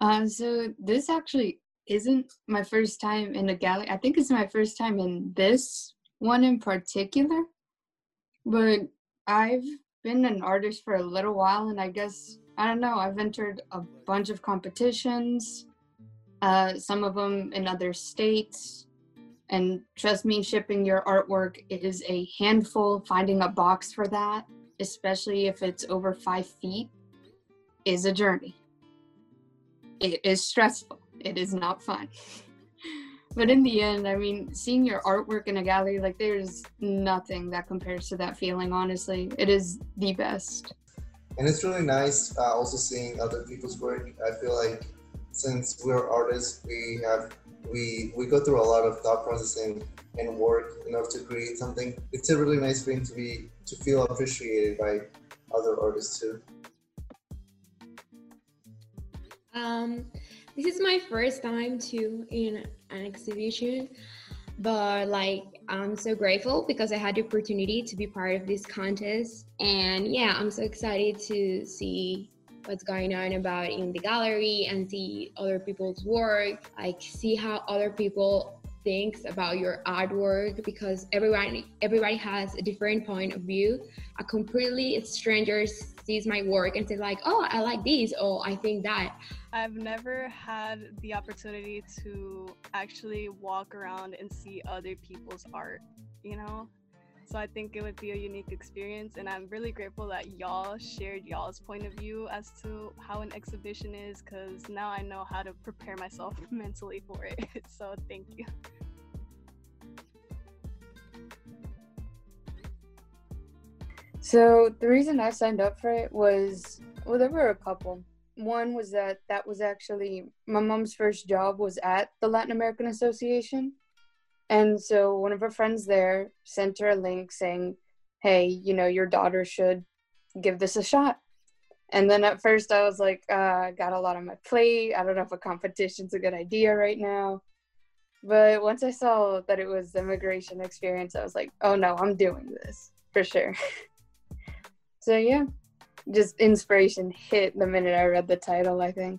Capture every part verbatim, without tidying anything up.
Uh, so this actually isn't my first time in a gallery. I think it's my first time in this one in particular, but I've been an artist for a little while, and I guess, I don't know, I've entered a bunch of competitions, uh, some of them in other states, and trust me, shipping your artwork is a handful. Finding a box for that, especially if it's over five feet, is a journey. It is stressful. It is not fun. But in the end, I mean, seeing your artwork in a gallery, like, there's nothing that compares to that feeling, honestly. It is the best. And it's really nice uh, also seeing other people's work. I feel like since we're artists, we have we we go through a lot of thought processing and work in order to create something. It's a really nice feeling to be to feel appreciated by other artists too. Um, this is my first time too in an exhibition, but like I'm so grateful because I had the opportunity to be part of this contest. And yeah, I'm so excited to see what's going on about in the gallery and see other people's work, like see how other people thinks about your artwork, because everyone everybody has a different point of view. A completely stranger sees my work and says like, oh, I like this, oh, I think that. I've never had the opportunity to actually walk around and see other people's art, you know? So I think it would be a unique experience, and I'm really grateful that y'all shared y'all's point of view as to how an exhibition is, because now I know how to prepare myself mentally for it. So thank you. So the reason I signed up for it was, well, there were a couple. One was that that was actually, my mom's first job was at the Latin American Association. And so one of her friends there sent her a link saying, hey, you know, your daughter should give this a shot. And then at first I was like, uh, I got a lot on my plate. I don't know if a competition's a good idea right now. But once I saw that it was the immigration experience, I was like, oh no, I'm doing this for sure. So yeah, just inspiration hit the minute I read the title, I think.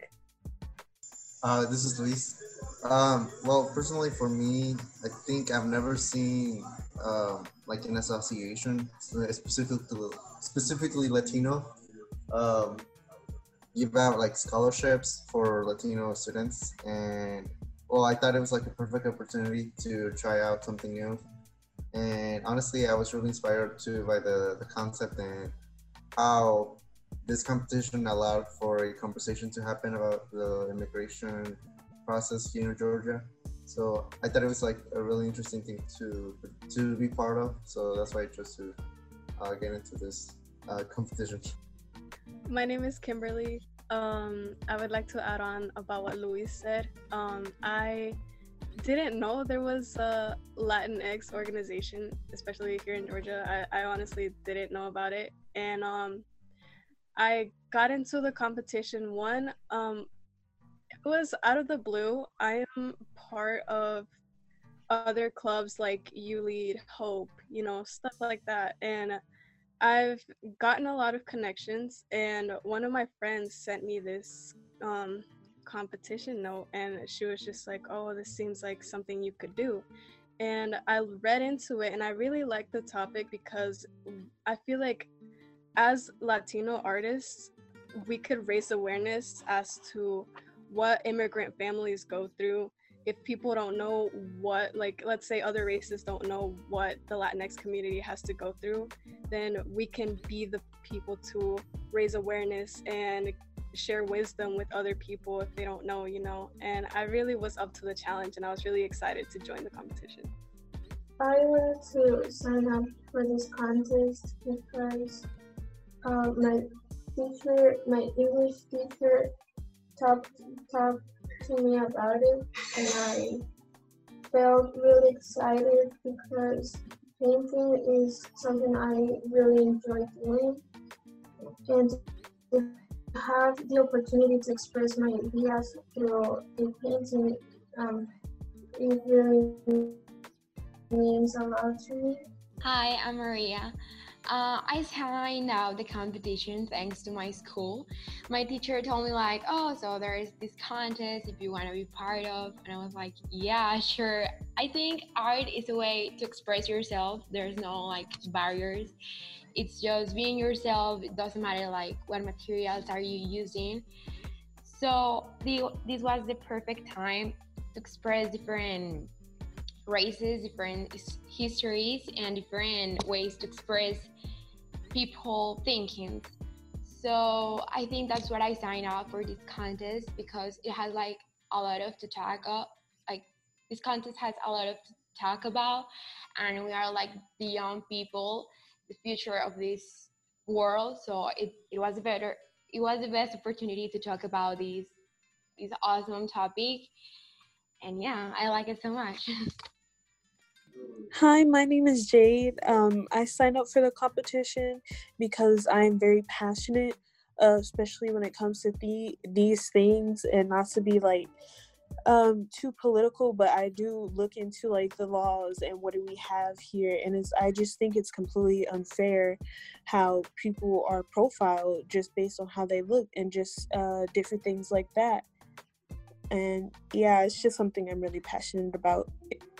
Uh, this is Luis. Um, well, personally for me, I think I've never seen um, like an association specifically specifically Latino um, give out like scholarships for Latino students, and well, I thought it was like a perfect opportunity to try out something new. And honestly, I was really inspired too by the the concept and how this competition allowed for a conversation to happen about the immigration process here in Georgia. So I thought it was like a really interesting thing to to be part of. So that's why I chose to uh, get into this uh, competition. My name is Kimberly. Um, I would like to add on about what Luis said. Um, I didn't know there was a Latinx organization, especially here in Georgia. I, I honestly didn't know about it. And um, I got into the competition. One, um, it was out of the blue. I am part of other clubs like You Lead, Hope, you know, stuff like that. And I've gotten a lot of connections. And one of my friends sent me this um, competition note, and she was just like, oh, this seems like something you could do. And I read into it, and I really liked the topic because I feel like as Latino artists, we could raise awareness as to what immigrant families go through. If people don't know what, like, let's say other races don't know what the Latinx community has to go through, then we can be the people to raise awareness and share wisdom with other people if they don't know, you know. And I really was up to the challenge, and I was really excited to join the competition. I wanted to sign up for this contest because uh, my teacher, my English teacher, talked talked to me about it, and I felt really excited because painting is something I really enjoy doing, and to have the opportunity to express my ideas through a painting, um, it really means a lot to me. Hi, I'm Maria. Uh, I signed out the competition thanks to my school. My teacher told me like, oh, so there is this contest if you want to be part of, and I was like, yeah, sure. I think art is a way to express yourself. There's no like barriers. It's just being yourself. It doesn't matter like what materials are you using. So the, this was the perfect time to express different races, different his- histories, and different ways to express people thinking. So I think that's what I signed up for this contest because it has like a lot of to talk up. Like this contest has a lot of to talk about, and we are like the young people, the future of this world. So it, it was a better it was the best opportunity to talk about this this awesome topic. And yeah, I like it so much. Hi, my name is Jade. Um, I signed up for the competition because I'm very passionate, uh, especially when it comes to the- these things, and not to be like um too political, but I do look into like the laws and what do we have here, and it's I just think it's completely unfair how people are profiled just based on how they look and just uh different things like that. And yeah, it's just something I'm really passionate about.